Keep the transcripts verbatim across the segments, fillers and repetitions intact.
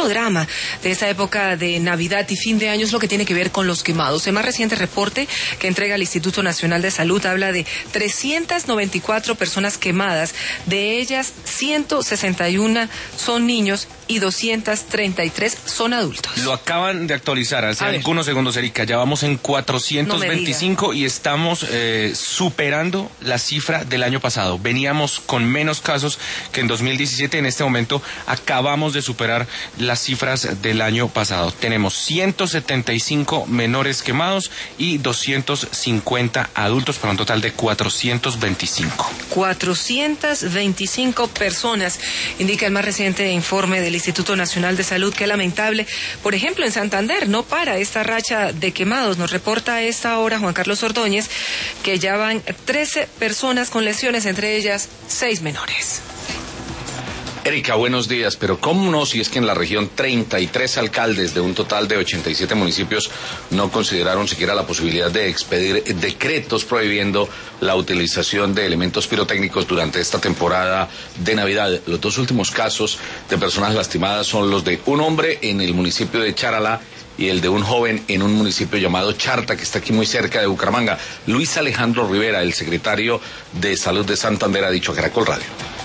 único drama de esta época de Navidad y fin de año es lo que tiene que ver con los quemados. El más reciente reporte que entrega el Instituto Nacional de Salud habla de trescientas noventa y cuatro personas quemadas, de ellas ciento sesenta y uno son niños y doscientos treinta y tres son adultos. Lo acaban de actualizar hace algunos segundos, Erika. Ya vamos en cuatrocientos veinticinco no y estamos eh, superando la cifra del año pasado. Veníamos con menos casos que en dos mil diecisiete. En este momento acabamos de superar las cifras del año pasado. Tenemos ciento setenta y cinco menores quemados y doscientos cincuenta adultos para un total de cuatrocientos veinticinco. cuatrocientas veinticinco personas, indica el más reciente informe del Instituto Nacional de Salud. Qué lamentable. Por ejemplo, en Santander no para esta racha de quemados. Nos reporta a esta hora Juan Carlos Ordóñez que ya van trece personas con lesiones, entre ellas seis menores. Erika, buenos días, pero ¿cómo no si es que en la región treinta y tres alcaldes de un total de ochenta y siete municipios no consideraron siquiera la posibilidad de expedir decretos prohibiendo la utilización de elementos pirotécnicos durante esta temporada de Navidad? Los dos últimos casos de personas lastimadas son los de un hombre en el municipio de Charalá y el de un joven en un municipio llamado Charta, que está aquí muy cerca de Bucaramanga. Luis Alejandro Rivera, el secretario de Salud de Santander, ha dicho a Caracol Radio.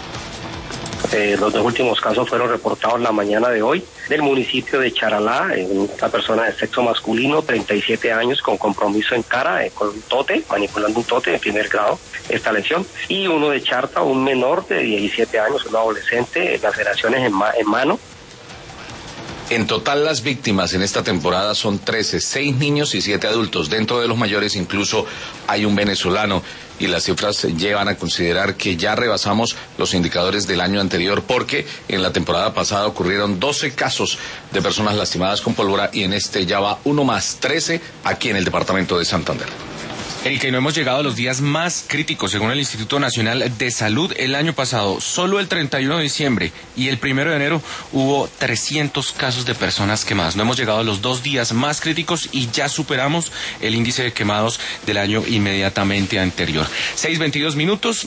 Eh, los dos últimos casos fueron reportados la mañana de hoy del municipio de Charalá, eh, una persona de sexo masculino, treinta y siete años, con compromiso en cara, eh, con un tote, manipulando un tote de primer grado, esta lesión, y uno de Charta, un menor de diecisiete años, un adolescente, laceraciones en, ma en mano. En total, las víctimas en esta temporada son trece, seis niños y siete adultos. Dentro de los mayores incluso hay un venezolano, y las cifras llevan a considerar que ya rebasamos los indicadores del año anterior, porque en la temporada pasada ocurrieron doce casos de personas lastimadas con pólvora y en este ya va uno más, trece aquí en el departamento de Santander. Erika, y no hemos llegado a los días más críticos según el Instituto Nacional de Salud. El año pasado, solo el treinta y uno de diciembre y el primero de enero hubo trescientos casos de personas quemadas. No hemos llegado a los dos días más críticos y ya superamos el índice de quemados del año inmediatamente anterior. seis veintidós minutos.